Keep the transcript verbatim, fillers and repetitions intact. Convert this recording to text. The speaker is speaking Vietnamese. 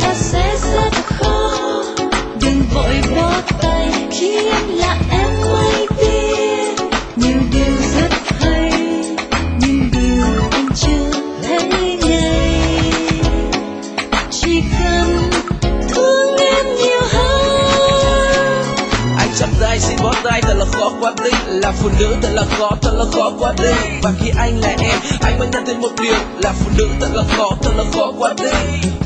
ta sẽ rất khó. Đừng vội bỏ tay khi em là em mới biết nhiều điều rất hay, nhưng điều anh chưa thấy ngay. Chỉ cần thương em nhiều hơn. Anh chạm tay xin bó tay thật là khó quá đi, là phụ nữ thật là khó, thật là khó quá đi. Và khi anh là em, anh mới nhận thấy một điều là phụ nữ thật là khó, thật là khó quá đi.